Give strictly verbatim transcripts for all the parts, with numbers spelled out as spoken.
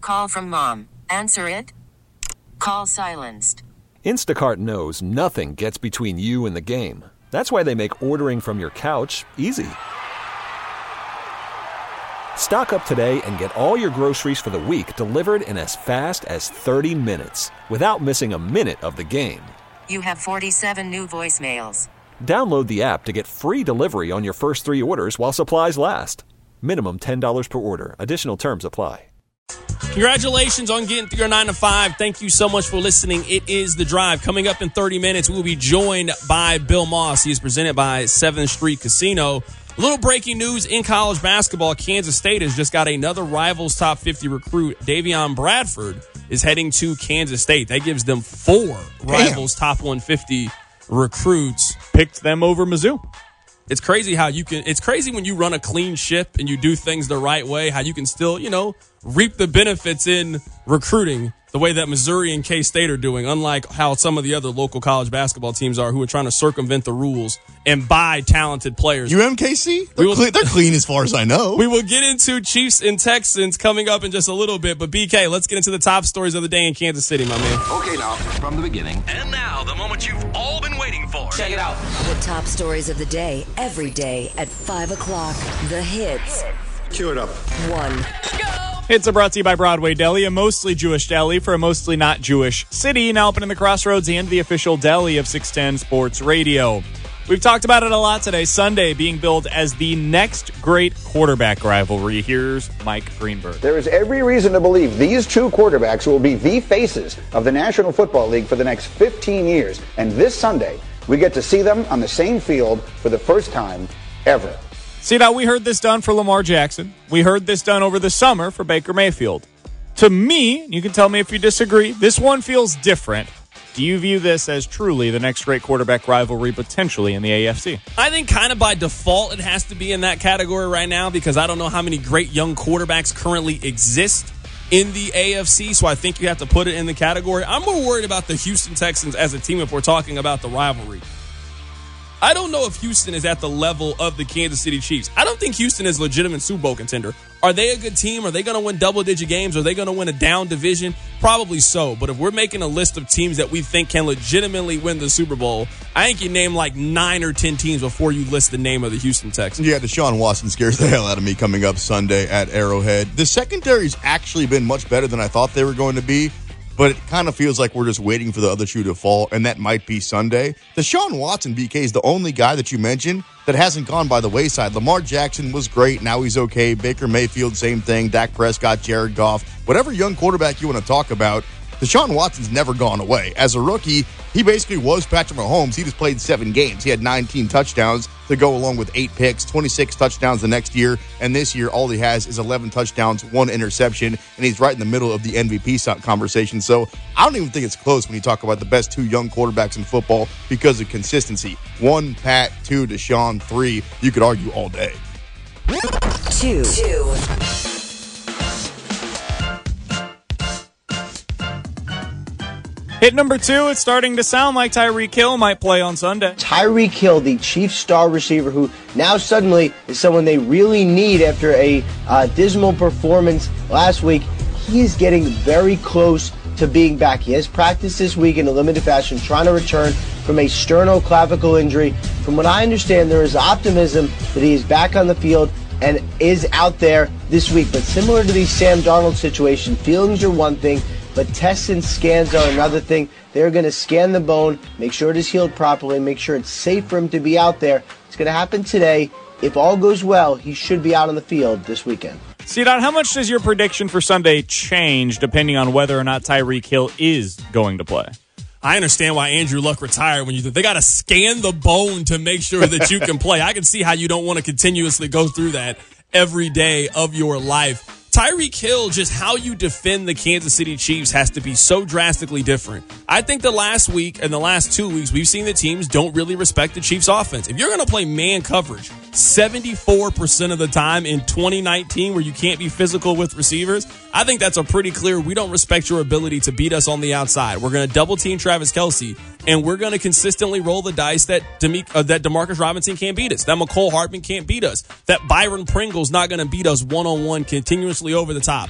Call from mom. Answer it. Call silenced. Instacart knows nothing gets between you and the game. That's why they make ordering from your couch easy. Stock up today and get all your groceries for the week delivered in as fast as thirty minutes without missing a minute of the game. You have forty-seven new voicemails. Download the app to get free delivery on your first three orders while supplies last. Minimum ten dollars per order. Additional terms apply. Congratulations on getting through your nine to five. Thank you so much for listening. It is The Drive. Coming up in thirty minutes, we will be joined by Bill Moss. He is presented by seventh Street Casino. A little breaking news in college basketball. Kansas State has just got another Rivals top fifty recruit. Davion Bradford is heading to Kansas State. That gives them four Rivals Damn. top one fifty recruits. Picked them over Mizzou. It's crazy how you can, it's crazy when you run a clean ship and you do things the right way, how you can still, you know, reap the benefits in recruiting the way that Missouri and K-State are doing, unlike how some of the other local college basketball teams are who are trying to circumvent the rules and buy talented players. U M K C? They're, will, clean, they're clean as far as I know. We will get into Chiefs and Texans coming up in just a little bit, but B K, let's get into the top stories of the day in Kansas City, my man. Okay, now, from the beginning. And now, the moment you've all been waiting for. Check it out. The top stories of the day, every day at five o'clock. The Hits. Cue it up. One. Hits are brought to you by Broadway Deli, a mostly Jewish deli for a mostly not Jewish city, now open in the Crossroads and the official deli of six ten Sports Radio. We've talked about it a lot today. Sunday being billed as the next great quarterback rivalry. Here's Mike Greenberg. There is every reason to believe these two quarterbacks will be the faces of the National Football League for the next fifteen years. And this Sunday, we get to see them on the same field for the first time ever. See, now we heard this done for Lamar Jackson. We heard this done over the summer for Baker Mayfield. To me, you can tell me if you disagree, this one feels different. Do you view this as truly the next great quarterback rivalry potentially in the A F C? I think kind of by default it has to be in that category right now because I don't know how many great young quarterbacks currently exist in the A F C, so I think you have to put it in the category. I'm more worried about the Houston Texans as a team if we're talking about the rivalry. I don't know if Houston is at the level of the Kansas City Chiefs. I don't think Houston is a legitimate Super Bowl contender. Are they a good team? Are they going to win double-digit games? Are they going to win a down division? Probably so. But if we're making a list of teams that we think can legitimately win the Super Bowl, I think you name like nine or ten teams before you list the name of the Houston Texans. Yeah, Deshaun Watson scares the hell out of me coming up Sunday at Arrowhead. The secondary's actually been much better than I thought they were going to be. But it kind of feels like we're just waiting for the other shoe to fall, and that might be Sunday. Deshaun Watson, B K, is the only guy that you mentioned that hasn't gone by the wayside. Lamar Jackson was great. Now he's okay. Baker Mayfield, same thing. Dak Prescott, Jared Goff. Whatever young quarterback you want to talk about, Deshaun Watson's never gone away. As a rookie, he basically was Patrick Mahomes. He just played seven games. He had nineteen touchdowns to go along with eight picks, twenty-six touchdowns the next year. And this year, all he has is eleven touchdowns, one interception, and he's right in the middle of the M V P conversation. So I don't even think it's close when you talk about the best two young quarterbacks in football because of consistency. One, Pat. Two, Deshaun. Three, you could argue all day. Two. Two. Hit number two, it's starting to sound like Tyreek Hill might play on Sunday. Tyreek Hill, the Chiefs star receiver, who now suddenly is someone they really need after a uh, dismal performance last week. He is getting very close to being back. He has practiced this week in a limited fashion, trying to return from a sternoclavicle injury. From what I understand, there is optimism that he is back on the field and is out there this week. But similar to the Sam Darnold situation, feelings are one thing, but tests and scans are another thing. They're going to scan the bone, make sure it is healed properly, make sure it's safe for him to be out there. It's going to happen today. If all goes well, he should be out on the field this weekend. C-Dot, how much does your prediction for Sunday change depending on whether or not Tyreek Hill is going to play? I understand why Andrew Luck retired when you think they got to scan the bone to make sure that you can play. I can see how you don't want to continuously go through that every day of your life. Tyreek Hill, just how you defend the Kansas City Chiefs has to be so drastically different. I think the last week and the last two weeks, we've seen that teams don't really respect the Chiefs' offense. If you're going to play man coverage seventy-four percent of the time in twenty nineteen where you can't be physical with receivers, I think that's a pretty clear, we don't respect your ability to beat us on the outside. We're going to double team Travis Kelce, and we're going to consistently roll the dice that Demi- uh, that DeMarcus Robinson can't beat us, that McCole Hardman can't beat us, that Byron Pringle's not going to beat us one-on-one continuously over the top.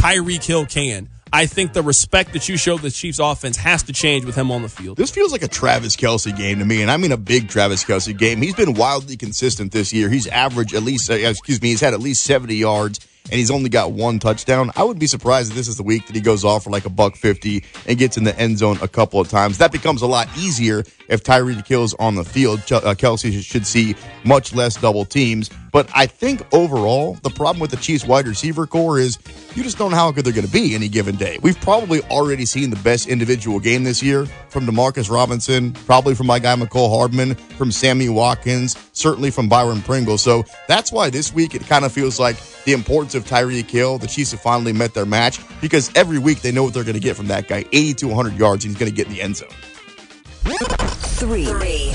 Tyreek Hill can. I think the respect that you show the Chiefs offense has to change with him on the field. This feels like a Travis Kelce game to me, and I mean a big Travis Kelce game. He's been wildly consistent this year. He's averaged at least, uh, excuse me, he's had at least seventy yards, and he's only got one touchdown. I would be surprised if this is the week that he goes off for like a buck fifty and gets in the end zone a couple of times. That becomes a lot easier if Tyreek Hill's on the field. Uh, Kelce should see much less double teams. But I think overall, the problem with the Chiefs wide receiver core is you just don't know how good they're going to be any given day. We've probably already seen the best individual game this year from DeMarcus Robinson, probably from my guy McCole Hardman, from Sammy Watkins, certainly from Byron Pringle. So that's why this week it kind of feels like the importance of Tyreek Hill. The Chiefs have finally met their match because every week they know what they're going to get from that guy. eighty to one hundred yards, and he's going to get in the end zone. Three. Three.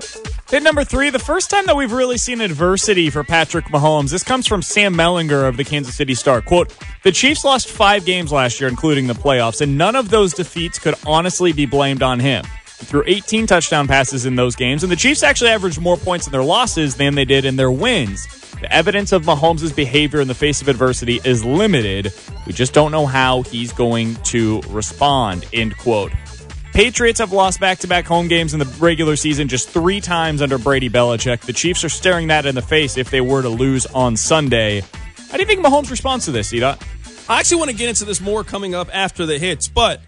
Hit number three, the first time that we've really seen adversity for Patrick Mahomes. This comes from Sam Mellinger of the Kansas City Star. Quote, the Chiefs lost five games last year, including the playoffs, and none of those defeats could honestly be blamed on him. He threw eighteen touchdown passes in those games, and the Chiefs actually averaged more points in their losses than they did in their wins. The evidence of Mahomes' behavior in the face of adversity is limited. We just don't know how he's going to respond, end quote. Patriots have lost back-to-back home games in the regular season just three times under Brady Belichick. The Chiefs are staring that in the face if they were to lose on Sunday. How do you think Mahomes responds to this, Edot? I actually want to get into this more coming up after the hits, but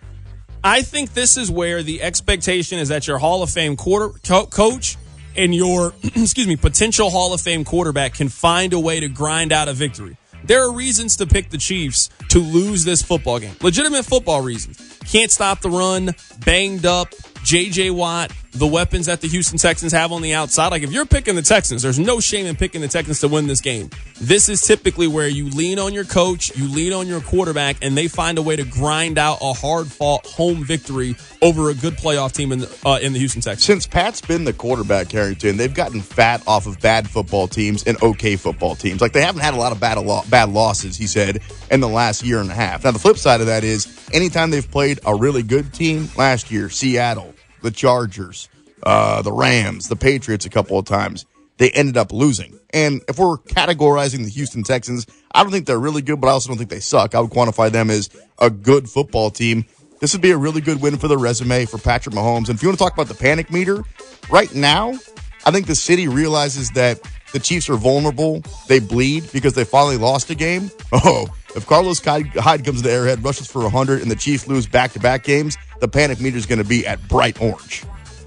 I think this is where the expectation is that your Hall of Fame quarter co- coach and your excuse me potential Hall of Fame quarterback can find a way to grind out a victory. There are reasons to pick the Chiefs to lose this football game. Legitimate football reasons. Can't stop the run, banged up, J J Watt, the weapons that the Houston Texans have on the outside. Like, if you're picking the Texans, there's no shame in picking the Texans to win this game. This is typically where you lean on your coach, you lean on your quarterback, and they find a way to grind out a hard-fought home victory over a good playoff team in the, uh, in the Houston Texans. Since Pat's been the quarterback, Carrington, they've gotten fat off of bad football teams and okay football teams. Like, they haven't had a lot of bad, bad losses, he said, in the last year and a half. Now, the flip side of that is anytime they've played a really good team, last year, Seattle, the Chargers, uh, the Rams, the Patriots a couple of times, they ended up losing. And if we're categorizing the Houston Texans, I don't think they're really good, but I also don't think they suck. I would quantify them as a good football team. This would be a really good win for the resume for Patrick Mahomes. And if you want to talk about the panic meter, right now, I think the city realizes that the Chiefs are vulnerable. They bleed because they finally lost a game. Oh, if Carlos Hyde comes to Arrowhead, rushes for one hundred, and the Chiefs lose back-to-back games, the panic meter is going to be at bright orange.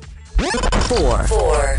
Four. Four.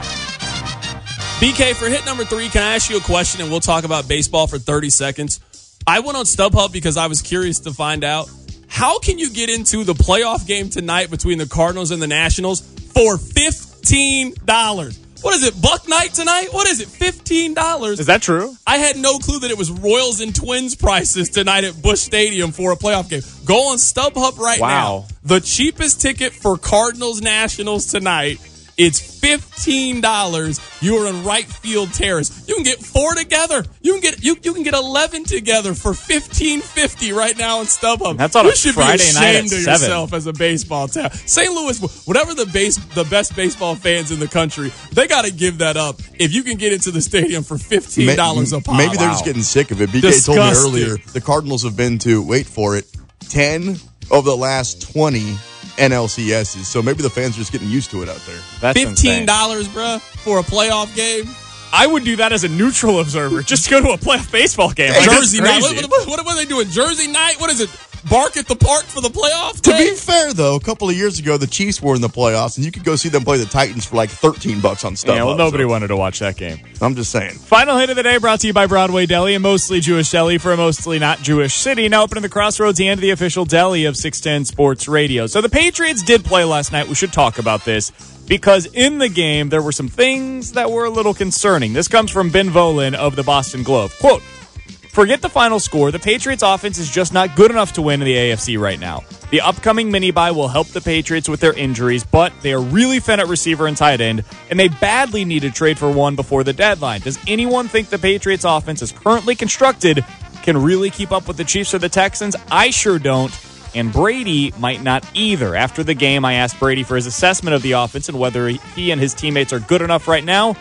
B K, for hit number three, can I ask you a question and we'll talk about baseball for thirty seconds? I went on StubHub because I was curious to find out, how can you get into the playoff game tonight between the Cardinals and the Nationals for fifteen dollars? What is it, Buck Night tonight? What is it, fifteen dollars? Is that true? I had no clue that it was Royals and Twins prices tonight at Busch Stadium for a playoff game. Go on StubHub right wow. now. The cheapest ticket for Cardinals Nationals tonight, it's fifteen dollars. You are in right field terrace. You can get four together. You can get you you can get eleven together for fifteen fifty right now on StubHub. That's on you a should Friday be night at ashamed of seven. yourself as a baseball town. Saint Louis, whatever the base the best baseball fans in the country, they got to give that up if you can get into the stadium for fifteen dollars a pop. Maybe they're wow. just getting sick of it. B K Disgusting. told me earlier the Cardinals have been to, wait for it, ten of the last twenty N L C S's. So maybe the fans are just getting used to it out there. That's fifteen dollars, bruh, for a playoff game. I would do that as a neutral observer, just to go to a playoff baseball game. Hey, Like, Jersey night. What, what, what, what are they doing? Jersey night? What is it? Bark at the park for the playoff To game? be fair, though, a couple of years ago, the Chiefs were in the playoffs, and you could go see them play the Titans for like thirteen bucks on StubHub. Yeah, well, nobody so. wanted to watch that game. I'm just saying. Final hit of the day brought to you by Broadway Deli, a mostly Jewish deli for a mostly not Jewish city. Now open in the Crossroads and the official deli of six ten Sports Radio. So the Patriots did play last night. We should talk about this because in the game, there were some things that were a little concerning. This comes from Ben Volin of the Boston Globe. Quote, forget the final score. The Patriots offense is just not good enough to win in the A F C right now. The upcoming mini-bye will help the Patriots with their injuries, but they are really thin at receiver and tight end, and they badly need to trade for one before the deadline. Does anyone think the Patriots offense is currently constructed can really keep up with the Chiefs or the Texans? I sure don't, and Brady might not either. After the game, I asked Brady for his assessment of the offense and whether he and his teammates are good enough right now.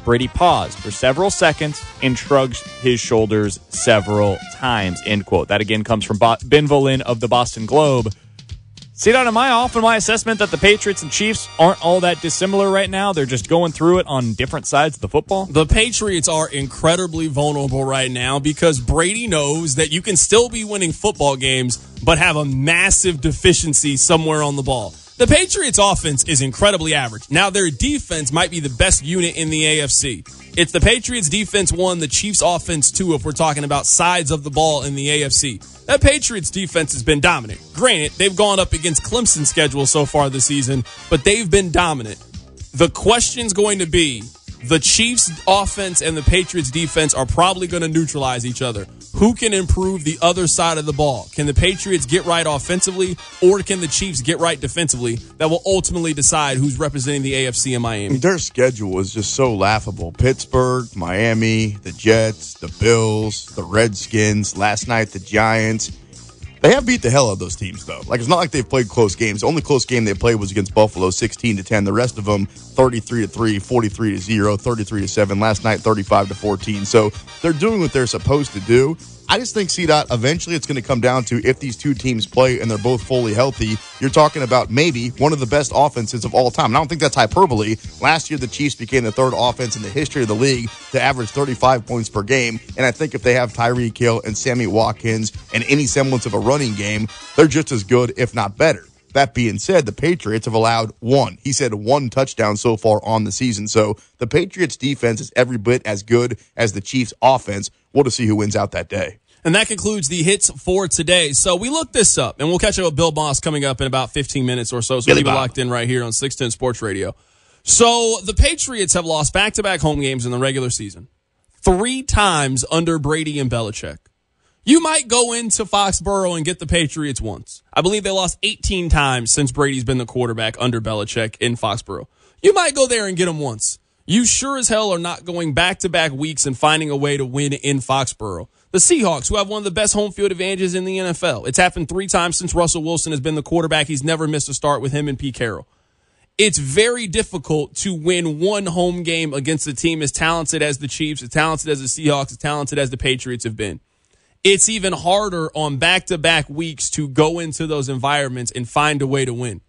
Brady paused for several seconds and shrugged his shoulders several times, end quote. That again comes from Bo- Ben Volin of the Boston Globe. See, down am I off in my assessment that the Patriots and Chiefs aren't all that dissimilar right now? They're just going through it on different sides of the football? The Patriots are incredibly vulnerable right now because Brady knows that you can still be winning football games but have a massive deficiency somewhere on the ball. The Patriots' offense is incredibly average. Now, their defense might be the best unit in the A F C. It's the Patriots' defense one, the Chiefs' offense two, if we're talking about sides of the ball in the A F C. That Patriots defense has been dominant. Granted, they've gone up against Clemson's schedule so far this season, but they've been dominant. The question's going to be, the Chiefs offense and the Patriots defense are probably going to neutralize each other. Who can improve the other side of the ball? Can the Patriots get right offensively, or can the Chiefs get right defensively? That will ultimately decide who's representing the A F C in Miami. Their schedule is just so laughable. Pittsburgh, Miami, the Jets, the Bills, the Redskins, last night the Giants. They have beat the hell out of those teams, though. Like, it's not like they've played close games. The only close game they played was against Buffalo, sixteen to ten. The rest of them, thirty-three to three, forty-three to zero, thirty-three to seven. Last night, thirty-five to fourteen. So they're doing what they're supposed to do. I just think, C-Dot, eventually it's going to come down to if these two teams play and they're both fully healthy, you're talking about maybe one of the best offenses of all time. And I don't think that's hyperbole. Last year, the Chiefs became the third offense in the history of the league to average thirty-five points per game. And I think if they have Tyreek Hill and Sammy Watkins and any semblance of a running game, they're just as good, if not better. That being said, the Patriots have allowed one. He said one touchdown so far on the season. So the Patriots defense is every bit as good as the Chiefs offense. We'll just see who wins out that day. And that concludes the hits for today. So we looked this up, and we'll catch up with Bill Moss coming up in about fifteen minutes or so. So keep it locked in right here on six ten Sports Radio. So the Patriots have lost back-to-back home games in the regular season, three times under Brady and Belichick. You might go into Foxborough and get the Patriots once. I believe they lost eighteen times since Brady's been the quarterback under Belichick in Foxborough. You might go there and get them once. You sure as hell are not going back-to-back weeks and finding a way to win in Foxborough. The Seahawks, who have one of the best home field advantages in the N F L. It's happened three times since Russell Wilson has been the quarterback. He's never missed a start with him and Pete Carroll. It's very difficult to win one home game against a team as talented as the Chiefs, as talented as the Seahawks, as talented as the Patriots have been. It's even harder on back-to-back weeks to go into those environments and find a way to win.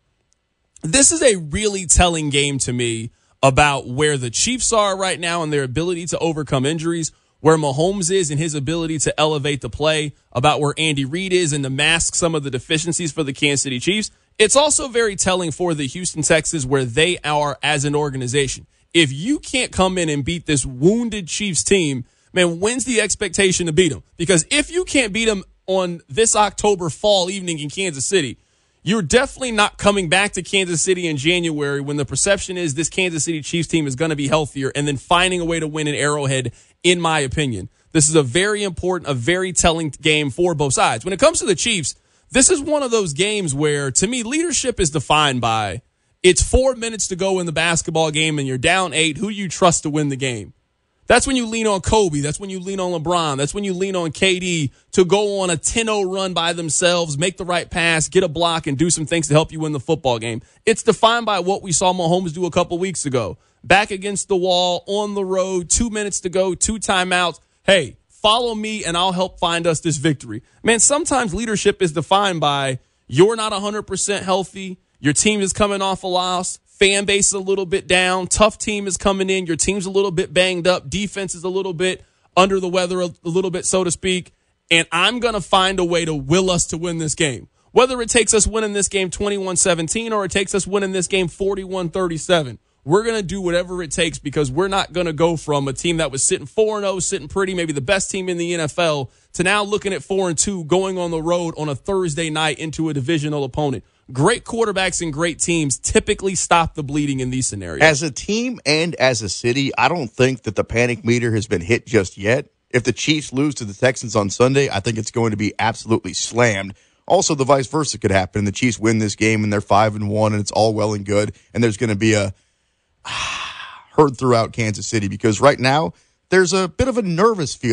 This is a really telling game to me about where the Chiefs are right now and their ability to overcome injuries, where Mahomes is and his ability to elevate the play, about where Andy Reid is and to mask some of the deficiencies for the Kansas City Chiefs. It's also very telling for the Houston Texans where they are as an organization. If you can't come in and beat this wounded Chiefs team, man, when's the expectation to beat them? Because if you can't beat them on this October fall evening in Kansas City, you're definitely not coming back to Kansas City in January when the perception is this Kansas City Chiefs team is going to be healthier and then finding a way to win in Arrowhead, in my opinion. This is a very important, a very telling game for both sides. When it comes to the Chiefs, this is one of those games where, to me, leadership is defined by it's four minutes to go in the basketball game and you're down eight. Who do you trust to win the game? That's when you lean on Kobe. That's when you lean on LeBron. That's when you lean on K D to go on a ten oh run by themselves, make the right pass, get a block, and do some things to help you win the football game. It's defined by what we saw Mahomes do a couple weeks ago. Back against the wall, on the road, two minutes to go, two timeouts. Hey, follow me and I'll help find us this victory. Man, sometimes leadership is defined by you're not one hundred percent healthy, your team is coming off a loss, fan base is a little bit down, tough team is coming in, your team's a little bit banged up, defense is a little bit under the weather, a little bit, so to speak, and I'm going to find a way to will us to win this game. Whether it takes us winning this game twenty-one seventeen or it takes us winning this game forty-one thirty-seven, we're going to do whatever it takes because we're not going to go from a team that was sitting four and oh, sitting pretty, maybe the best team in the N F L, to now looking at four and two, going on the road on a Thursday night into a divisional opponent. Great quarterbacks and great teams typically stop the bleeding in these scenarios. As a team and as a city, I don't think that the panic meter has been hit just yet. If the Chiefs lose to the Texans on Sunday, I think it's going to be absolutely slammed. Also, the vice versa could happen. The Chiefs win this game and they're five and one, and it's all well and good. And there's going to be a heard throughout Kansas City because right now there's a bit of a nervous feeling.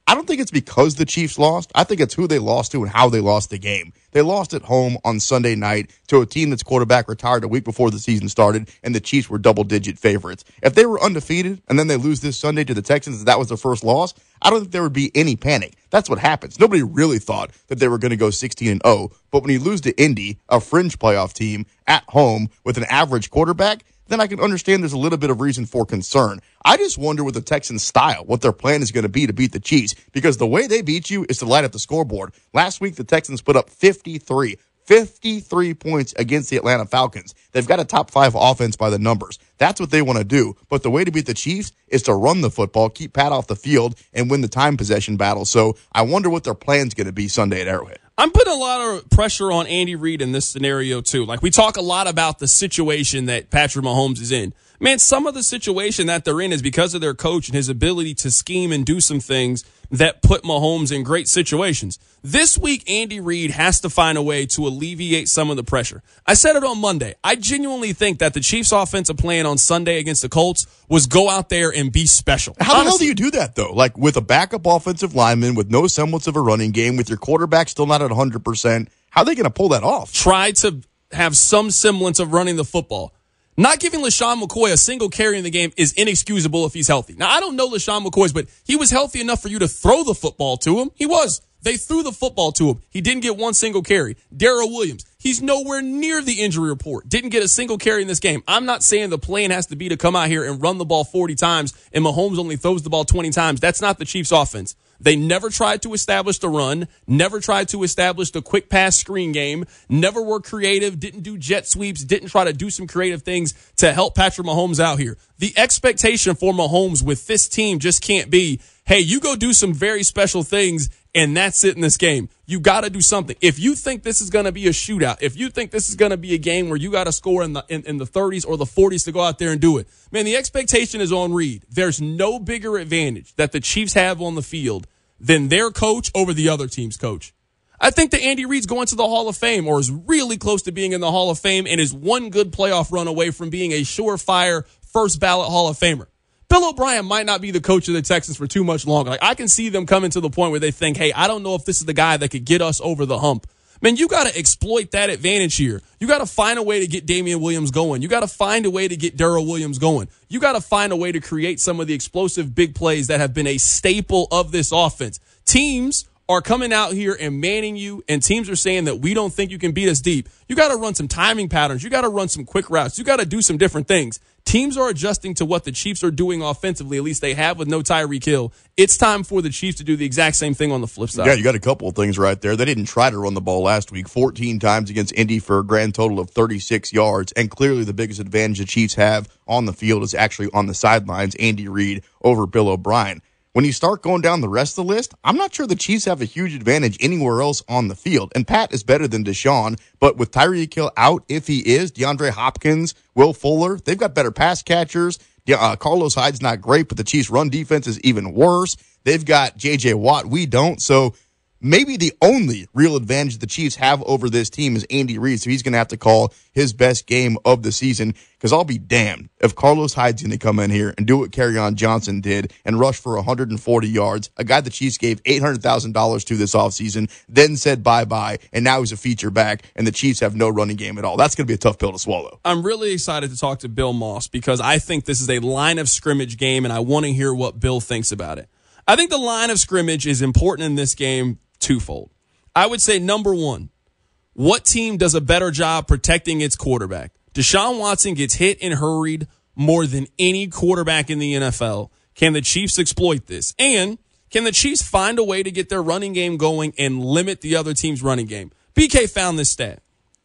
I don't think it's because the Chiefs lost. I think it's who they lost to and how they lost the game. They lost at home on Sunday night to a team that's quarterback retired a week before the season started, and the Chiefs were double-digit favorites. If they were undefeated and then they lose this Sunday to the Texans, and that was their first loss, I don't think there would be any panic. That's what happens. Nobody really thought that they were going to go sixteen and oh, but when you lose to Indy, a fringe playoff team, at home with an average quarterback, then I can understand there's a little bit of reason for concern. I just wonder with the Texans' style, what their plan is going to be to beat the Chiefs, because the way they beat you is to light up the scoreboard. Last week, the Texans put up fifty-three. fifty-three points against the Atlanta Falcons. They've got a top five offense by the numbers. That's what they want to do. But the way to beat the Chiefs is to run the football, keep Pat off the field, and win the time possession battle. So I wonder what their plan's going to be Sunday at Arrowhead. I'm putting a lot of pressure on Andy Reid in this scenario, too. Like, we talk a lot about the situation that Patrick Mahomes is in. Man, some of the situation that they're in is because of their coach and his ability to scheme and do some things that put Mahomes in great situations. This week, Andy Reid has to find a way to alleviate some of the pressure. I said it on Monday. I genuinely think that the Chiefs' offensive plan on Sunday against the Colts was go out there and be special. How the Honestly, hell do you do that, though? Like, with a backup offensive lineman, with no semblance of a running game, with your quarterback still not at one hundred percent, how are they going to pull that off? Try to have some semblance of running the football. Not giving LaShawn McCoy a single carry in the game is inexcusable if he's healthy. Now, I don't know LaShawn McCoy's, but he was healthy enough for you to throw the football to him. He was. They threw the football to him. He didn't get one single carry. Darrell Williams, he's nowhere near the injury report. Didn't get a single carry in this game. I'm not saying the plan has to be to come out here and run the ball forty times and Mahomes only throws the ball twenty times. That's not the Chiefs' offense. They never tried to establish the run, never tried to establish the quick pass screen game, never were creative, didn't do jet sweeps, didn't try to do some creative things to help Patrick Mahomes out here. The expectation for Mahomes with this team just can't be, hey, you go do some very special things and that's it in this game. You got to do something. If you think this is going to be a shootout, if you think this is going to be a game where you got to score in the in, in the thirties or the forties to go out there and do it, man, the expectation is on Reid. There's no bigger advantage that the Chiefs have on the field than their coach over the other team's coach. I think that Andy Reid's going to the Hall of Fame or is really close to being in the Hall of Fame and is one good playoff run away from being a surefire first ballot Hall of Famer. Bill O'Brien might not be the coach of the Texans for too much longer. Like, I can see them coming to the point where they think, hey, I don't know if this is the guy that could get us over the hump. Man, you got to exploit that advantage here. You got to find a way to get Damian Williams going. You got to find a way to get Darrell Williams going. You got to find a way to create some of the explosive big plays that have been a staple of this offense. Teams are coming out here and manning you, and teams are saying that we don't think you can beat us deep. You got to run some timing patterns. You got to run some quick routes. You got to do some different things. Teams are adjusting to what the Chiefs are doing offensively, at least they have with no Tyreek Hill. It's time for the Chiefs to do the exact same thing on the flip side. Yeah, you got a couple of things right there. They didn't try to run the ball last week, fourteen times against Indy for a grand total of thirty-six yards, and clearly the biggest advantage the Chiefs have on the field is actually on the sidelines, Andy Reid over Bill O'Brien. When you start going down the rest of the list, I'm not sure the Chiefs have a huge advantage anywhere else on the field. And Pat is better than Deshaun, but with Tyreek Hill out, if he is, DeAndre Hopkins, Will Fuller, they've got better pass catchers. Uh, Carlos Hyde's not great, but the Chiefs' run defense is even worse. They've got J J Watt. We don't. So maybe the only real advantage the Chiefs have over this team is Andy Reid, so he's going to have to call his best game of the season, because I'll be damned if Carlos Hyde's going to come in here and do what Kerryon Johnson did and rush for one hundred forty yards, a guy the Chiefs gave eight hundred thousand dollars to this offseason, then said bye-bye, and now he's a feature back, and the Chiefs have no running game at all. That's going to be a tough pill to swallow. I'm really excited to talk to Bill Moss because I think this is a line of scrimmage game, and I want to hear what Bill thinks about it. I think the line of scrimmage is important in this game twofold. I would say, number one, what team does a better job protecting its quarterback? Deshaun Watson gets hit and hurried more than any quarterback in the N F L. Can the Chiefs exploit this? And can the Chiefs find a way to get their running game going and limit the other team's running game? B K found this stat.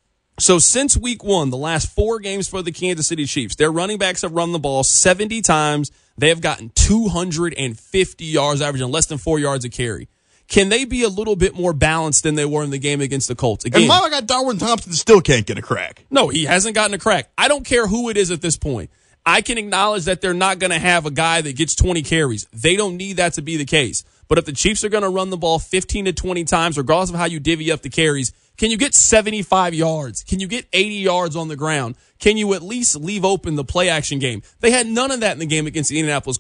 So since week one, the last four games for the Kansas City Chiefs, their running backs have run the ball seventy times. They have gotten two hundred fifty yards, averaging less than four yards a carry. Can they be a little bit more balanced than they were in the game against the Colts? Again, and my guy Darwin Thompson still can't get a crack. No, he hasn't gotten a crack. I don't care who it is at this point. I can acknowledge that they're not going to have a guy that gets twenty carries. They don't need that to be the case. But if the Chiefs are going to run the ball fifteen to twenty times, regardless of how you divvy up the carries, can you get seventy-five yards? Can you get eighty yards on the ground? Can you at least leave open the play action game? They had none of that in the game against the Indianapolis Colts.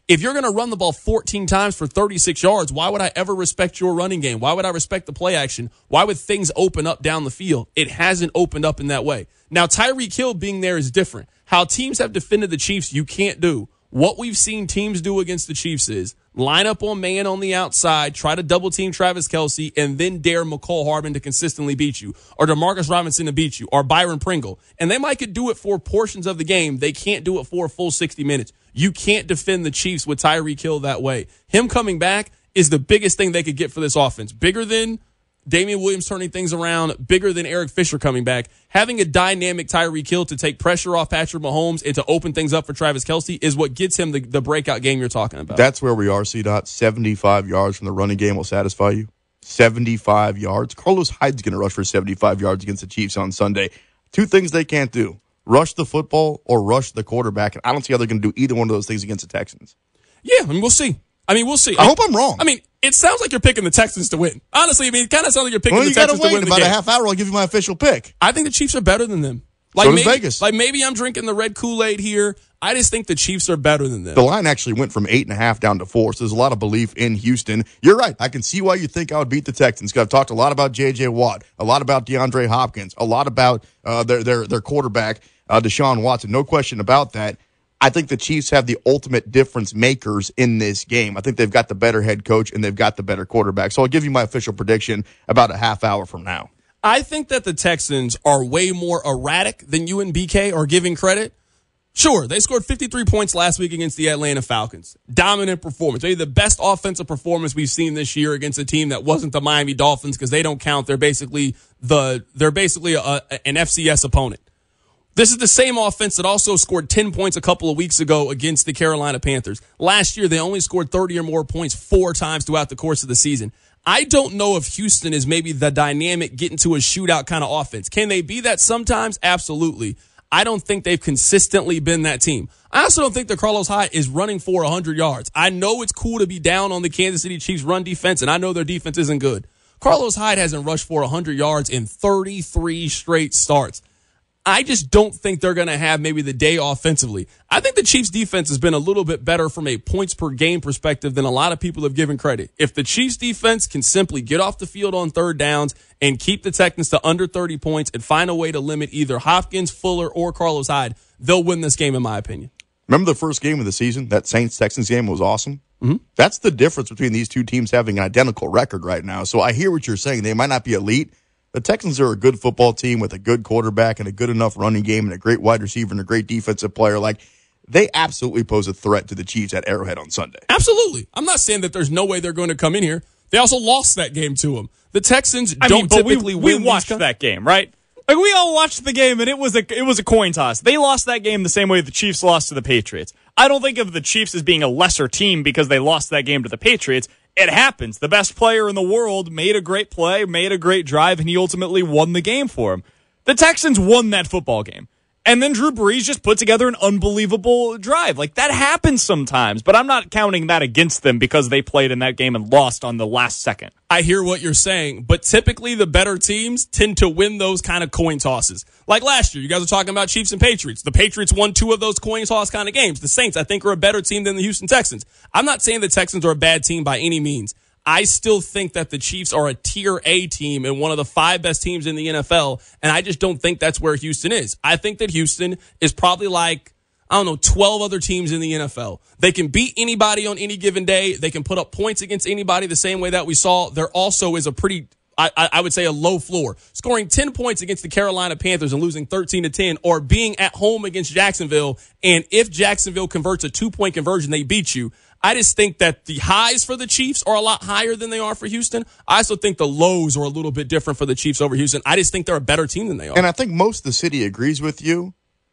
If you're going to run the ball fourteen times for thirty-six yards, why would I ever respect your running game? Why would I respect the play action? Why would things open up down the field? It hasn't opened up in that way. Now, Tyreek Hill being there is different. How teams have defended the Chiefs, you can't do. What we've seen teams do against the Chiefs is line up on man on the outside, try to double team Travis Kelce, and then dare McCole Hardman to consistently beat you, or DeMarcus Robinson to beat you, or Byron Pringle. And they might could do it for portions of the game. They can't do it for a full sixty minutes. You can't defend the Chiefs with Tyreek Hill that way. Him coming back is the biggest thing they could get for this offense. Bigger than Damian Williams turning things around, bigger than Eric Fisher coming back. Having a dynamic Tyreek Hill to take pressure off Patrick Mahomes and to open things up for Travis Kelce is what gets him the, the breakout game you're talking about. That's where we are, C-Dot. seventy-five yards from the running game will satisfy you. seventy-five yards. Carlos Hyde's going to rush for seventy-five yards against the Chiefs on Sunday. Two things they can't do. Rush the football or rush the quarterback. And I don't see how they're going to do either one of those things against the Texans. Yeah, I mean, we'll see. I mean, we'll see. I hope I'm wrong. I mean, it sounds like you're picking the Texans to win. Honestly, I mean, it kind of sounds like you're picking well, the you Texans gotta to wait. win the about game. a half hour, I'll give you my official pick. I think the Chiefs are better than them. Like so does maybe, Vegas. Like maybe I'm drinking the red Kool-Aid here. I just think the Chiefs are better than them. The line actually went from eight and a half down to four, so there's a lot of belief in Houston. You're right. I can see why you think I would beat the Texans, because I've talked a lot about J J. Watt, a lot about DeAndre Hopkins, a lot about uh, their, their, their quarterback, uh, Deshaun Watson. No question about that. I think the Chiefs have the ultimate difference makers in this game. I think they've got the better head coach and they've got the better quarterback. So I'll give you my official prediction about a half hour from now. I think that the Texans are way more erratic than you and B K are giving credit. Sure, they scored fifty-three points last week against the Atlanta Falcons. Dominant performance. Maybe the best offensive performance we've seen this year against a team that wasn't the Miami Dolphins, because they don't count. They're basically the they're basically a, an F C S opponent. This is the same offense that also scored ten points a couple of weeks ago against the Carolina Panthers. Last year, they only scored thirty or more points four times throughout the course of the season. I don't know if Houston is maybe the dynamic, get into a shootout kind of offense. Can they be that sometimes? Absolutely. I don't think they've consistently been that team. I also don't think that Carlos Hyde is running for one hundred yards. I know it's cool to be down on the Kansas City Chiefs run defense, and I know their defense isn't good. Carlos Hyde hasn't rushed for one hundred yards in thirty-three straight starts. I just don't think they're going to have maybe the day offensively. I think the Chiefs defense has been a little bit better from a points per game perspective than a lot of people have given credit. If the Chiefs defense can simply get off the field on third downs and keep the Texans to under thirty points and find a way to limit either Hopkins, Fuller, or Carlos Hyde, they'll win this game in my opinion. Remember the first game of the season? That Saints-Texans game was awesome. Mm-hmm. That's the difference between these two teams having an identical record right now. So I hear what you're saying. They might not be elite. The Texans are a good football team with a good quarterback and a good enough running game and a great wide receiver and a great defensive player. Like, they absolutely pose a threat to the Chiefs at Arrowhead on Sunday. Absolutely. I'm not saying that there's no way they're going to come in here. They also lost that game to them. The Texans I don't mean, but typically we, win. We watched these that game, right? Like, we all watched the game, and it was a it was a coin toss. They lost that game the same way the Chiefs lost to the Patriots. I don't think of the Chiefs as being a lesser team because they lost that game to the Patriots. It happens. The best player in the world made a great play, made a great drive, and he ultimately won the game for him. The Texans won that football game. And then Drew Brees just put together an unbelievable drive. Like, that happens sometimes, but I'm not counting that against them because they played in that game and lost on the last second. I hear what you're saying, but typically the better teams tend to win those kind of coin tosses. Like last year, you guys are talking about Chiefs and Patriots. The Patriots won two of those coin toss kind of games. The Saints, I think, are a better team than the Houston Texans. I'm not saying the Texans are a bad team by any means. I still think that the Chiefs are a tier A team and one of the five best teams in the N F L, and I just don't think that's where Houston is. I think that Houston is probably like, I don't know, twelve other teams in the N F L. They can beat anybody on any given day. They can put up points against anybody the same way that we saw. There also is a pretty, I, I would say, a low floor. Scoring ten points against the Carolina Panthers and losing thirteen to ten, or being at home against Jacksonville, and if Jacksonville converts a two-point conversion, they beat you. I just think that the highs for the Chiefs are a lot higher than they are for Houston. I also think the lows are a little bit different for the Chiefs over Houston. I just think they're a better team than they are. And I think most of the city agrees with you.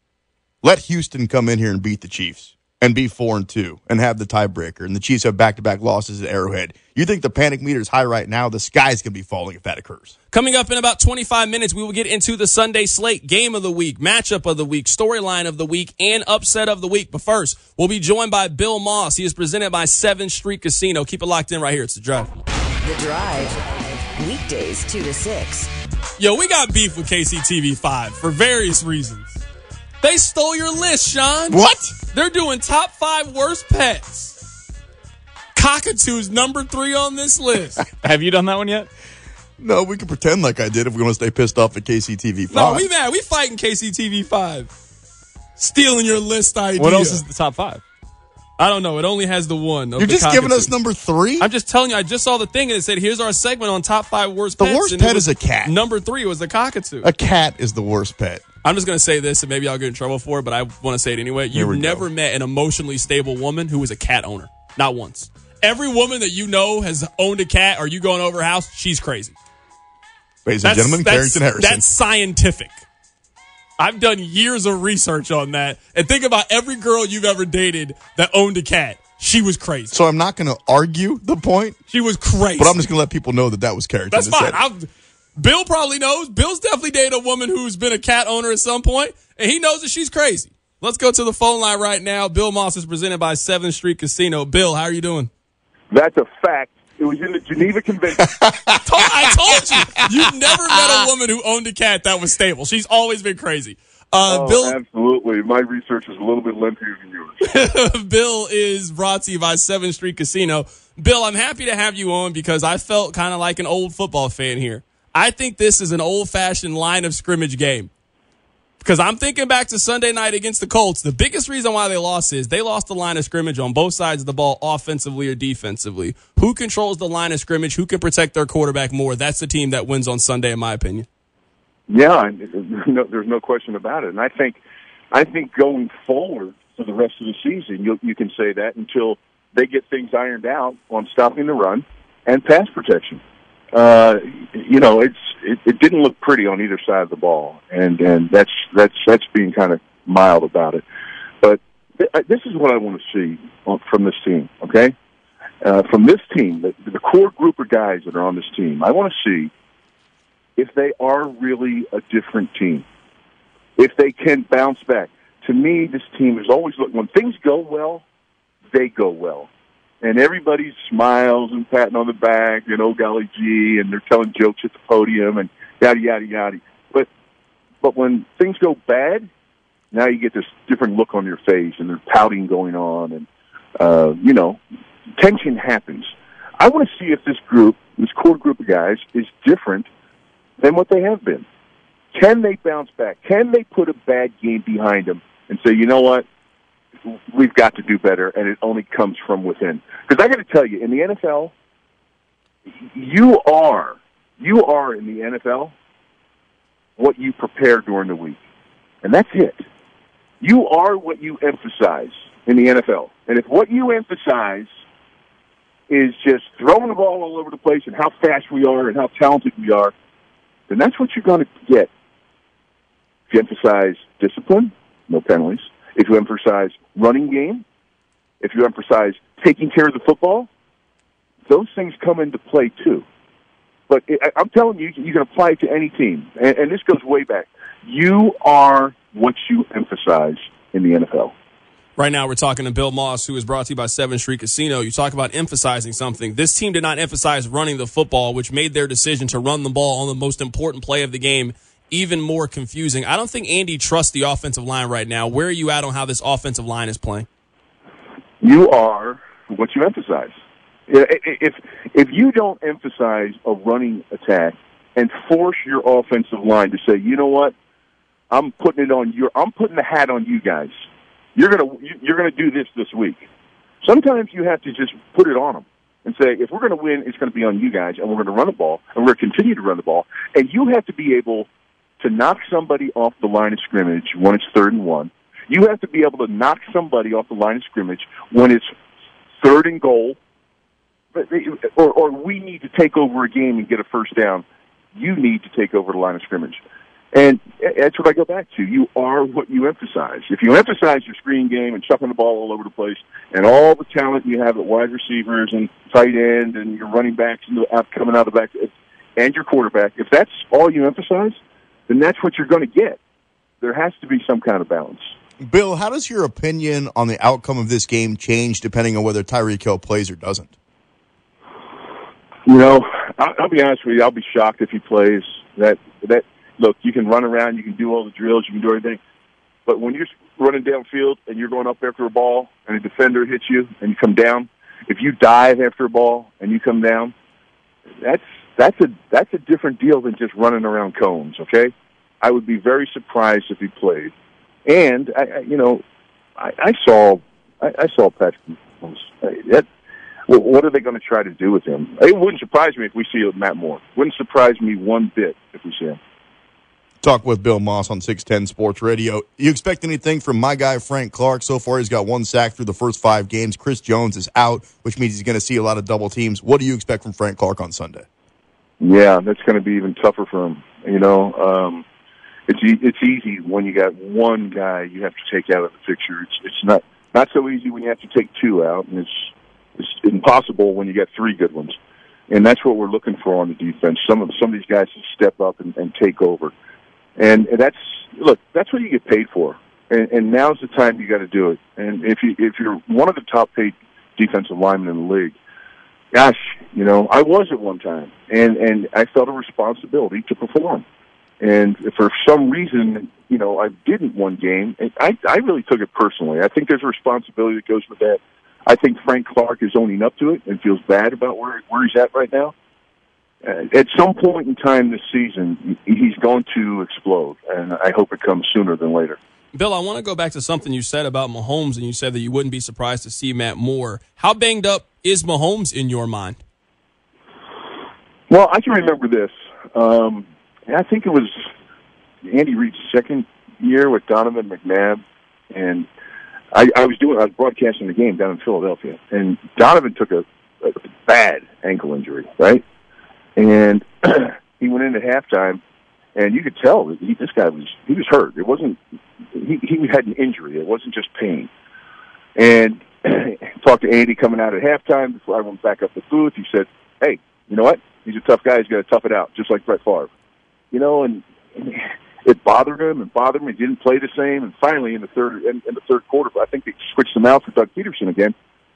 Let Houston come in here and beat the Chiefs and be four and two and have the tiebreaker. And the Chiefs have back-to-back losses at Arrowhead. You think the panic meter is high right now? The sky's going to be falling if that occurs. Coming up in about twenty-five minutes, we will get into the Sunday slate, game of the week, matchup of the week, storyline of the week, and upset of the week. But first, we'll be joined by Bill Moss. He is presented by seventh Street Casino. Keep it locked in right here. It's The Drive. The Drive. Weekdays two to six. Yo, we got beef with K C T V five for various reasons. They stole your list, Sean. What? They're doing top five worst pets. cockatoo's number three on this list. Have you done that one yet? No, we can pretend like I did if we want to stay pissed off at K C T V five. No, we mad. We fighting K C T V five. Stealing your list idea. What else is the top five? I don't know. It only has the one. You're just giving us number three? I'm just telling you. I just saw the thing and it said, here's our segment on top five worst the pets. The worst and pet is a cat. Number three was the cockatoo. A cat is the worst pet. I'm just going to say this, and maybe I'll get in trouble for it, but I want to say it anyway. You've never go. met an emotionally stable woman who was a cat owner. Not once. Every woman that you know has owned a cat or you going over her house, she's crazy. Ladies and gentlemen, Carrington Harrison. That's scientific. I've done years of research on that. And think about every girl you've ever dated that owned a cat. She was crazy. So I'm not going to argue the point. She was crazy. But I'm just going to let people know that that was Carrington. That's fine. I've, Bill probably knows. Bill's definitely dated a woman who's been a cat owner at some point, and he knows that she's crazy. Let's go to the phone line right now. Bill Moss is presented by seventh Street Casino. Bill, how are you doing? That's a fact. It was in the Geneva Convention. I told you. You've never met a woman who owned a cat that was stable. She's always been crazy. Uh, oh, Bill, absolutely. My research is a little bit lengthier than yours. Bill is brought to you by seventh Street Casino. Bill, I'm happy to have you on because I felt kind of like an old football fan here. I think this is an old-fashioned line of scrimmage game. Because I'm thinking back to Sunday night against the Colts. The biggest reason why they lost is they lost the line of scrimmage on both sides of the ball, offensively or defensively. Who controls the line of scrimmage? Who can protect their quarterback more? That's the team that wins on Sunday, in my opinion. Yeah, no, there's no question about it. And I think, I think going forward for the rest of the season, you, you can say that until they get things ironed out on stopping the run and pass protection. Uh, you know, it's it, it didn't look pretty on either side of the ball, and and that's that's that's being kind of mild about it. But th- this is what I want to see on, from this team. Okay, uh, from this team, the, the core group of guys that are on this team, I want to see if they are really a different team, if they can bounce back. To me, this team is always looking when things go well, they go well. And everybody smiles and patting on the back and oh golly gee, and they're telling jokes at the podium and yada yada yada. But but when things go bad, now you get this different look on your face and there's pouting going on, and uh, you know, tension happens. I want to see if this group, this core group of guys, is different than what they have been. Can they bounce back? Can they put a bad game behind them and say, you know what? We've got to do better, and it only comes from within. Because I got to tell you, in the N F L, you are, you are in the N F L what you prepare during the week. And that's it. You are what you emphasize in the N F L. And if what you emphasize is just throwing the ball all over the place and how fast we are and how talented we are, then that's what you're going to get. If you emphasize discipline, no penalties. If you emphasize running game, if you emphasize taking care of the football, those things come into play too. But it, I'm telling you, you can apply it to any team. And, and this goes way back. You are what you emphasize in the N F L. Right now, we're talking to Bill Moss, who is brought to you by seventh Street Casino. You talk about emphasizing something. This team did not emphasize running the football, which made their decision to run the ball on the most important play of the game even more confusing. I don't think Andy trusts the offensive line right now. Where are you at on how this offensive line is playing? You are what you emphasize. If if you don't emphasize a running attack and force your offensive line to say, you know what, I'm putting it on your, I'm putting the hat on you guys. You're gonna you're gonna do this this week. Sometimes you have to just put it on them and say, if we're going to win, it's going to be on you guys, and we're going to run the ball, and we're going to continue to run the ball, and you have to be able to knock somebody off the line of scrimmage when it's third and one. You have to be able to knock somebody off the line of scrimmage when it's third and goal, or, or we need to take over a game and get a first down. You need to take over the line of scrimmage. And that's what I go back to. You are what you emphasize. If you emphasize your screen game and chucking the ball all over the place and all the talent you have at wide receivers and tight end and your running backs coming out of the back and your quarterback, if that's all you emphasize, then that's what you're going to get. There has to be some kind of balance. Bill, how does your opinion on the outcome of this game change depending on whether Tyreek Hill plays or doesn't? You know, I'll, I'll be honest with you. I'll be shocked if he plays. That that look, you can run around, you can do all the drills, you can do everything, but when you're running downfield and you're going up after a ball and a defender hits you and you come down, if you dive after a ball and you come down, that's that's a that's a different deal than just running around cones. Okay, I would be very surprised if he played. And I, I you know, I, I saw I, I saw Patrick Mahomes. That, what are they going to try to do with him? It wouldn't surprise me if we see Matt Moore. Wouldn't surprise me one bit if we see him. Talk with Bill Moss on six ten Sports Radio. You expect anything from my guy Frank Clark? So far, he's got one sack through the first five games. Chris Jones is out, which means he's going to see a lot of double teams. What do you expect from Frank Clark on Sunday? Yeah, that's going to be even tougher for him. You know, um, it's e- it's easy when you got one guy you have to take out of the picture. It's it's not not so easy when you have to take two out, and it's it's impossible when you got three good ones. And that's what we're looking for on the defense. Some of some of these guys to step up and, and take over. And that's look. That's what you get paid for, and, and now's the time you got to do it. And if you if you're one of the top paid defensive linemen in the league, gosh, you know I was at one time, and and I felt a responsibility to perform. And for some reason, you know, I didn't one game, and I I really took it personally. I think there's a responsibility that goes with that. I think Frank Clark is owning up to it and feels bad about where where he's at right now. Uh, at some point in time this season, he's going to explode, and I hope it comes sooner than later. Bill, I want to go back to something you said about Mahomes, and you said that you wouldn't be surprised to see Matt Moore. How banged up is Mahomes in your mind? Well, I can remember this. Um, I think it was Andy Reid's second year with Donovan McNabb, and I, I was doing I was broadcasting the game down in Philadelphia, and Donovan took a, a bad ankle injury, right? And he went in at halftime, and you could tell that he, this guy was he was hurt. It wasn't he, he had an injury. It wasn't just pain. And talked to Andy coming out at halftime before I went back up the booth. He said, "Hey, you know what? He's a tough guy. He's got to tough it out, just like Brett Favre." You know, and, and it bothered him and bothered him. He didn't play the same. And finally, in the third in, in the third quarter, I think they switched him out for Doug Peterson again.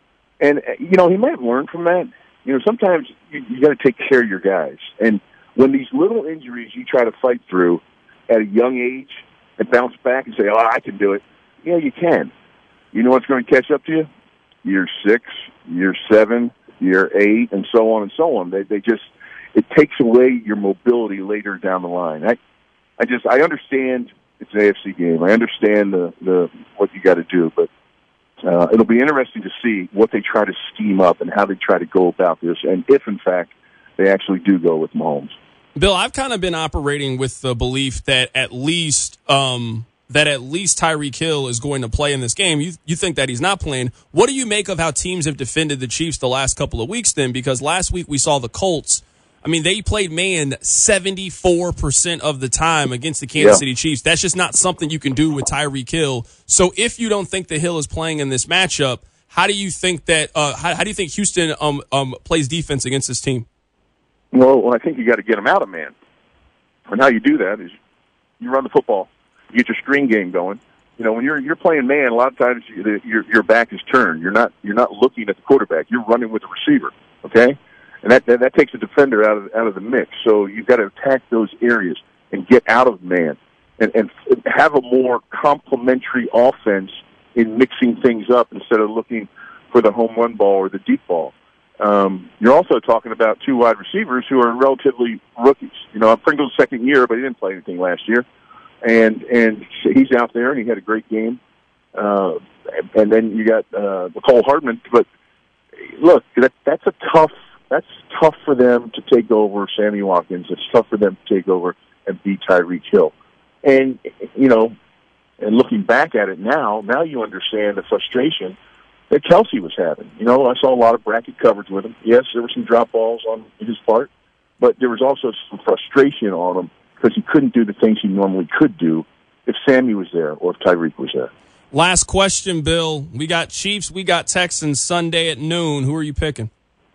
And you know, he might have learned from that. You know, sometimes you, you got to take care of your guys. And when these little injuries you try to fight through at a young age and bounce back and say, "Oh, I can do it," yeah, you can. You know what's going to catch up to you? Year six, year seven, year eight, and so on and so on. They they just it takes away your mobility later down the line. I I just I understand it's an A F C game. I understand the the what you got to do, but uh, it'll be interesting to see what they try to scheme up and how they try to go about this, and if in fact they actually do go with Mahomes. Bill, I've kind of been operating with the belief that at least um, that at least Tyreek Hill is going to play in this game. You you think that he's not playing. What do you make of how teams have defended the Chiefs the last couple of weeks then? Because last week we saw the Colts. I mean, they played man seventy-four percent of the time against the Kansas yeah. City Chiefs. That's just not something you can do with Tyreek Hill. So if you don't think that Hill is playing in this matchup, how do you think that uh, how, how do you think Houston um, um, plays defense against this team? Well, I think you got to get him out of man. And how you do that is you run the football. You get your screen game going. You know, when you're you're playing man, a lot of times you, your your back is turned. You're not you're not looking at the quarterback. You're running with the receiver. Okay, and that that, that takes a defender out of out of the mix. So you've got to attack those areas and get out of man, and and have a more complementary offense in mixing things up instead of looking for the home run ball or the deep ball. Um, you're also talking about two wide receivers who are relatively rookies. You know, Pringle's second year, but he didn't play anything last year. And and he's out there, and he had a great game. Uh, and then you got uh, Mecole Hardman. But look, that, that's a tough. That's tough for them to take over Sammy Watkins. It's tough for them to take over and beat Tyreek Hill. And you know, and looking back at it now, now you understand the frustration that Kelsey was having. You know, I saw a lot of bracket coverage with him. Yes, there were some drop balls on his part, but there was also some frustration on him because he couldn't do the things he normally could do if Sammy was there or if Tyreek was there. Last question, Bill. We got Chiefs, we got Texans Sunday at noon. Who are you picking?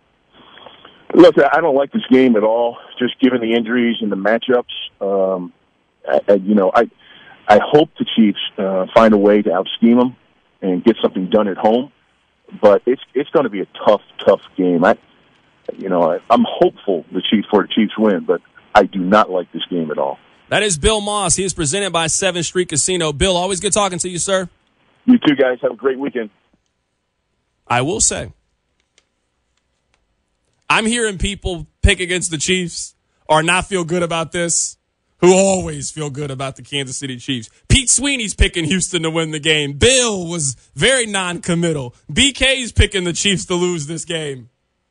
Look, I don't like this game at all, just given the injuries and the matchups. Um, I, I, you know, I I hope the Chiefs uh, find a way to out-scheme them and get something done at home. But it's it's going to be a tough, tough game. I, you know, I, I'm hopeful the Chiefs for the Chiefs win, but I do not like this game at all. That is Bill Moss. He is presented by seventh Street Casino. Bill, always good talking to you, sir. You too, guys. Have a great weekend. I will say, I'm hearing people pick against the Chiefs or not feel good about this, who always feel good about the Kansas City Chiefs. Pete Sweeney's picking Houston to win the game. Bill was very non-committal. B K's picking the Chiefs to lose this game.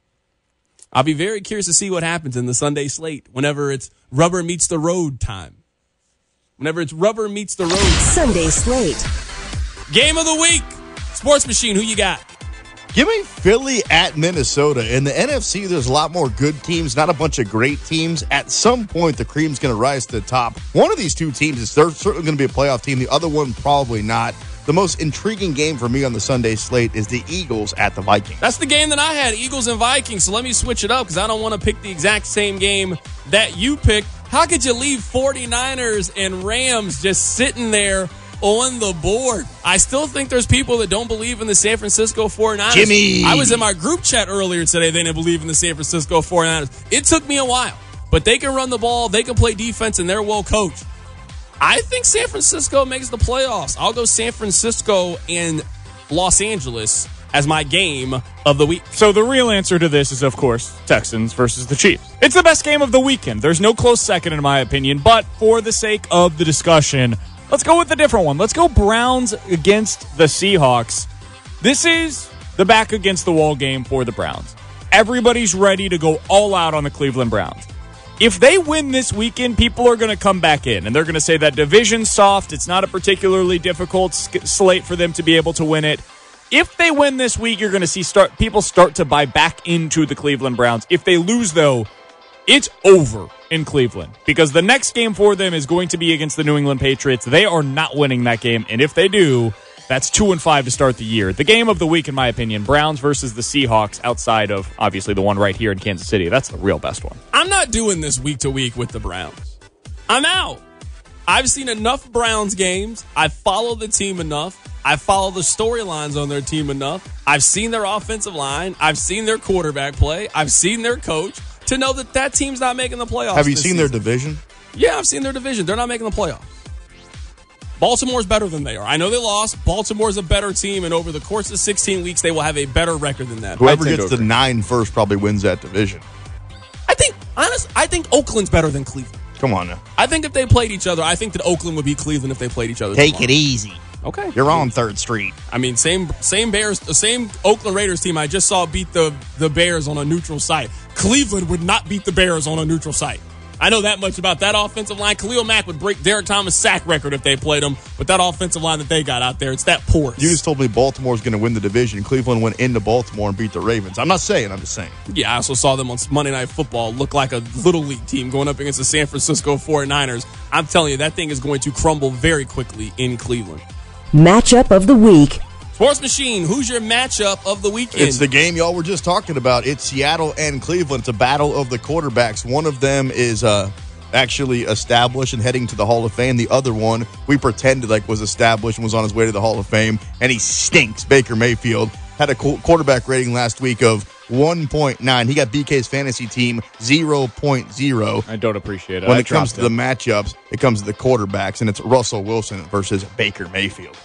I'll be very curious to see what happens in the Sunday slate whenever it's rubber meets the road time. Whenever it's rubber meets the road. Sunday slate. Game of the week. Sports Machine, who you got? Give me Philly at Minnesota. In the N F C, there's a lot more good teams, not a bunch of great teams. At some point, the cream's going to rise to the top. One of these two teams is certainly going to be a playoff team. The other one, probably not. The most intriguing game for me on the Sunday slate is the Eagles at the Vikings. That's the game that I had, Eagles and Vikings. So let me switch it up because I don't want to pick the exact same game that you picked. How could you leave 49ers and Rams just sitting there on the board? I still think there's people that don't believe in the San Francisco 49ers. Jimmy! I was in my group chat earlier today. They didn't believe in the San Francisco 49ers. It took me a while, but they can run the ball. They can play defense, and they're well coached. I think San Francisco makes the playoffs. I'll go San Francisco and Los Angeles as my game of the week. So the real answer to this is, of course, Texans versus the Chiefs. It's the best game of the weekend. There's no close second, in my opinion, but for the sake of the discussion, let's go with a different one. Let's go Browns against the Seahawks. This is the back against the wall game for the Browns. Everybody's ready to go all out on the Cleveland Browns. If they win this weekend, people are going to come back in, and they're going to say that division's soft. It's not a particularly difficult slate for them to be able to win it. If they win this week, you're going to see start people start to buy back into the Cleveland Browns. If they lose, though, it's over in Cleveland because the next game for them is going to be against the New England Patriots. They are not winning that game, and if they do, that's two and five to start the year. The game of the week, in my opinion, Browns versus the Seahawks, outside of obviously the one right here in Kansas City. That's the real best one. I'm not doing this week to week with the Browns. I'm out. I've seen enough Browns games. I follow the team enough. I follow the storylines on their team enough. I've seen their offensive line. I've seen their quarterback play. I've seen their coach to know that that team's not making the playoffs. Have you seen season. their division? Yeah, I've seen their division. They're not making the playoffs. Baltimore's better than they are. I know they lost. Baltimore's a better team, and over the course of sixteen weeks, they will have a better record than that. Whoever gets the nine first probably wins that division. I think, honestly, I think Oakland's better than Cleveland. Come on now. I think if they played each other, I think that Oakland would beat Cleveland if they played each other. Take tomorrow. it easy. Okay. You're on third Street. I mean, same same Bears, the same Oakland Raiders team I just saw beat the, the Bears on a neutral site. Cleveland would not beat the Bears on a neutral site. I know that much about that offensive line. Khalil Mack would break Derek Thomas' sack record if they played him, but that offensive line that they got out there, it's that porous. You just told me Baltimore's going to win the division. Cleveland went into Baltimore and beat the Ravens. I'm not saying, I'm just saying. Yeah, I also saw them on Monday Night Football look like a little league team going up against the San Francisco 49ers. I'm telling you, that thing is going to crumble very quickly in Cleveland. Matchup of the week. Sports Machine, who's your matchup of the weekend? It's the game y'all were just talking about. It's Seattle and Cleveland. It's a battle of the quarterbacks. One of them is uh, actually established and heading to the Hall of Fame. The other one, we pretended like was established and was on his way to the Hall of Fame, and he stinks. Baker Mayfield had a quarterback rating last week of one point nine. He got B K's fantasy team zero point zero. I don't appreciate it. When I it comes to him. the matchups, it comes to the quarterbacks, and it's Russell Wilson versus Baker Mayfield.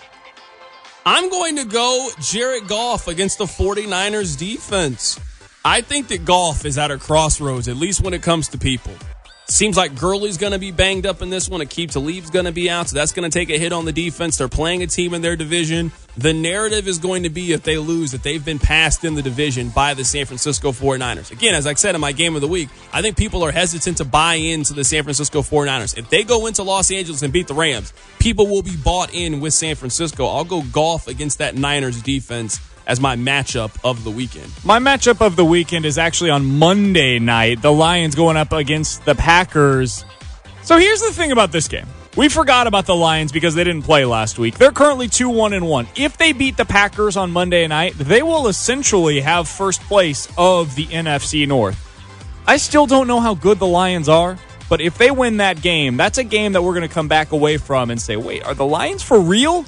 I'm going to go Jared Goff against the 49ers defense. I think that Goff is at a crossroads, at least when it comes to people. Seems like Gurley's going to be banged up in this one. Aqib Talib's going to be out, so that's going to take a hit on the defense. They're playing a team in their division. The narrative is going to be, if they lose, that they've been passed in the division by the San Francisco 49ers. Again, as I said in my game of the week, I think people are hesitant to buy into the San Francisco 49ers. If they go into Los Angeles and beat the Rams, people will be bought in with San Francisco. I'll go Goff against that Niners defense as my matchup of the weekend. My matchup of the weekend is actually on Monday night. The Lions going up against the Packers. So here's the thing about this game. We forgot about the Lions because they didn't play last week. They're currently two one and one. If they beat the Packers on Monday night, they will essentially have first place of the N F C North. I still don't know how good the Lions are, but if they win that game, that's a game that we're going to come back away from and say, wait, are the Lions for real?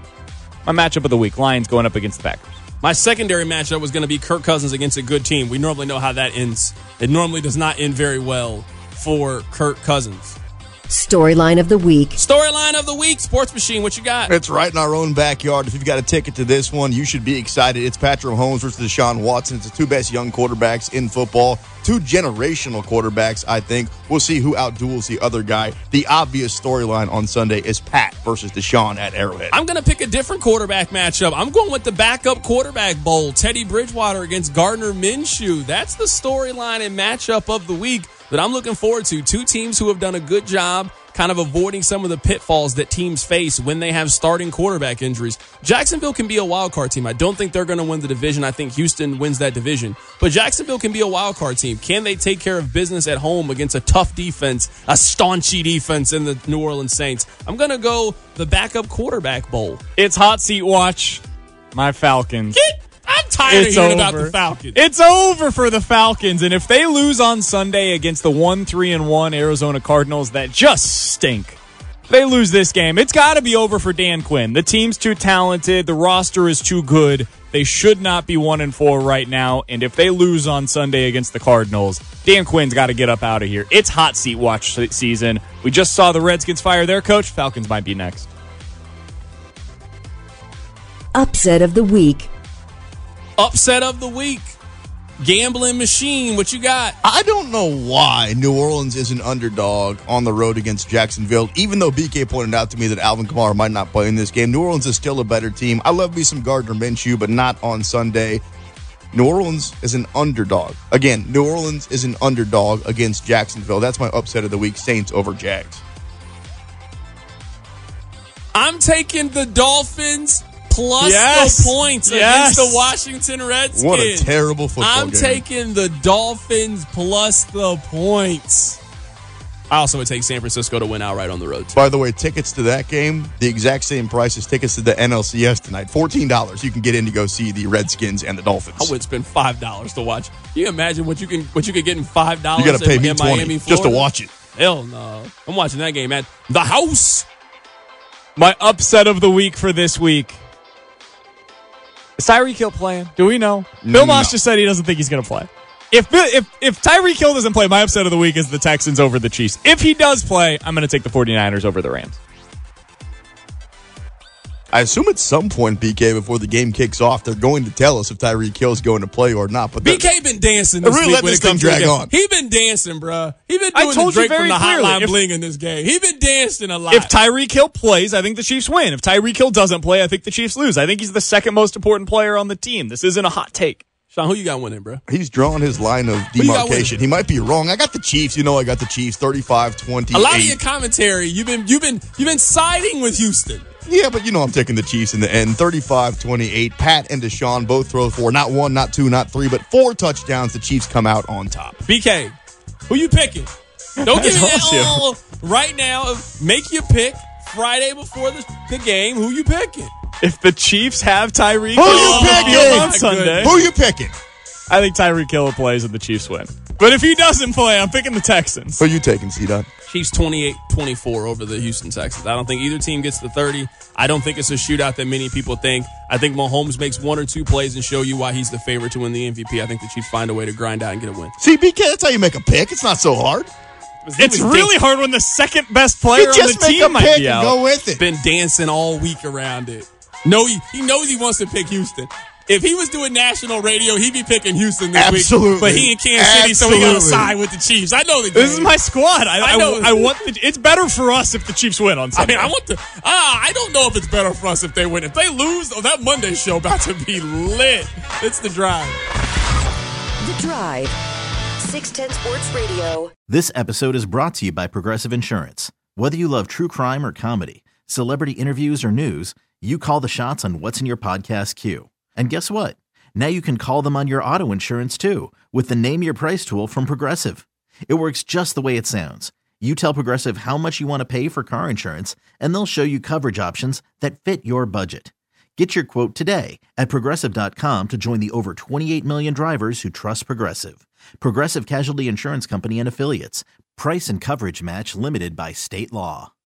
My matchup of the week, Lions going up against the Packers. My secondary matchup was going to be Kirk Cousins against a good team. We normally know how that ends. It normally does not end very well for Kirk Cousins. Storyline of the week. Storyline of the week, Sports Machine, what you got? It's right in our own backyard. If you've got a ticket to this one, you should be excited. It's Patrick Mahomes versus Deshaun Watson. It's the two best young quarterbacks in football. Two generational quarterbacks, I think. We'll see who outduels the other guy. The obvious storyline on Sunday is Pat versus Deshaun at Arrowhead. I'm going to pick a different quarterback matchup. I'm going with the backup quarterback bowl. Teddy Bridgewater against Gardner Minshew. That's the storyline and matchup of the week that I'm looking forward to. Two teams who have done a good job kind of avoiding some of the pitfalls that teams face when they have starting quarterback injuries. Jacksonville can be a wild card team. I don't think they're going to win the division. I think Houston wins that division. But Jacksonville can be a wild card team. Can they take care of business at home against a tough defense, a staunchy defense in the New Orleans Saints? I'm going to go the backup quarterback bowl. It's hot seat watch. My Falcons. Get I'm tired it's of hearing over. about the Falcons. It's over for the Falcons, and if they lose on Sunday against the one three and one Arizona Cardinals that just stink, if they lose this game, it's got to be over for Dan Quinn. The team's too talented. The roster is too good. They should not be one and four right now, and if they lose on Sunday against the Cardinals, Dan Quinn's got to get up out of here. It's hot seat watch season. We just saw the Redskins fire their coach. Falcons might be next. Upset of the week. Upset of the week. Gambling machine, what you got? I don't know why New Orleans is an underdog on the road against Jacksonville, even though B K pointed out to me that Alvin Kamara might not play in this game. New Orleans is still a better team. I love me some Gardner Minshew, but not on Sunday. New Orleans is an underdog. Again, New Orleans is an underdog against Jacksonville. That's my upset of the week, Saints over Jags. I'm taking the Dolphins plus yes. the points yes. against the Washington Redskins. What a terrible football I'm game. taking the Dolphins plus the points. I also would take San Francisco to win outright on the road, too. By the way, tickets to that game, the exact same price as tickets to the N L C S tonight. fourteen dollars you can get in to go see the Redskins and the Dolphins. I would spend five dollars to watch. Can you imagine what you can what you could get in five dollars You got to pay in, me in twenty Miami, just to Florida? watch it. Hell no. I'm watching that game at the house. My upset of the week for this week. Is Tyreek Hill playing? Do we know? Bill No. Moss just said he doesn't think he's going to play. If if if Tyreek Hill doesn't play, my upset of the week is the Texans over the Chiefs. If he does play, I'm going to take the 49ers over the Rams. I assume at some point, B K, before the game kicks off, they're going to tell us if Tyreek Hill's going to play or not. But B K been dancing this really week let when this it comes thing to the drag game. on. He been dancing, bruh. He been I doing told the you Drake from very the clearly, Hotline if- Bling in this game. He been dancing a lot. If Tyreek Hill plays, I think the Chiefs win. If Tyreek Hill doesn't play, I think the Chiefs lose. I think he's the second most important player on the team. This isn't a hot take. Sean, who you got winning, bro? He's drawn his line of you got demarcation. winning? He might be wrong. I got the Chiefs. You know I got the Chiefs thirty-five twenty-eight. A lot of your commentary, you've been you've been you've been siding with Houston. Yeah, but you know I'm taking the Chiefs in the end. thirty-five twenty-eight. Pat and Deshaun both throw for not one, not two, not three, but four touchdowns. The Chiefs come out on top. B K, who you picking? Don't give me that told you. all right now. Make your pick Friday before the, the game. Who you picking? If the Chiefs have Tyreek Who Hill you on the picking? field on My Sunday, goodness. Who you picking? I think Tyreek Hill plays and the Chiefs win. But if he doesn't play, I'm picking the Texans. Who you taking, C-Dot? Chiefs twenty-eight twenty-four over the Houston Texans. I don't think either team gets to thirty. I don't think it's a shootout that many people think. I think Mahomes makes one or two plays and show you why he's the favorite to win the M V P. I think the Chiefs find a way to grind out and get a win. See, B K, that's how you make a pick. It's not so hard. It's really hard when the second best player You on just the make team a might pick be and out. go with it. Been dancing all week around it. No, he, he knows he wants to pick Houston. If he was doing national radio, he'd be picking Houston this Absolutely. week. But he in Kansas City, so he got to Absolutely. side with the Chiefs. I know the This game. is my squad. I, I I, know. I, want the, it's better for us if the Chiefs win on I Sunday. mean, I want the. Ah, I don't know if it's better for us if they win. If they lose, oh, that Monday show about to be lit. It's the drive. The Drive. six ten Sports Radio. This episode is brought to you by Progressive Insurance. Whether you love true crime or comedy, celebrity interviews or news, you call the shots on what's in your podcast queue. And guess what? Now you can call them on your auto insurance too with the Name Your Price tool from Progressive. It works just the way it sounds. You tell Progressive how much you want to pay for car insurance, and they'll show you coverage options that fit your budget. Get your quote today at Progressive dot com to join the over twenty-eight million drivers who trust Progressive. Progressive Casualty Insurance Company and Affiliates. Price and coverage match limited by state law.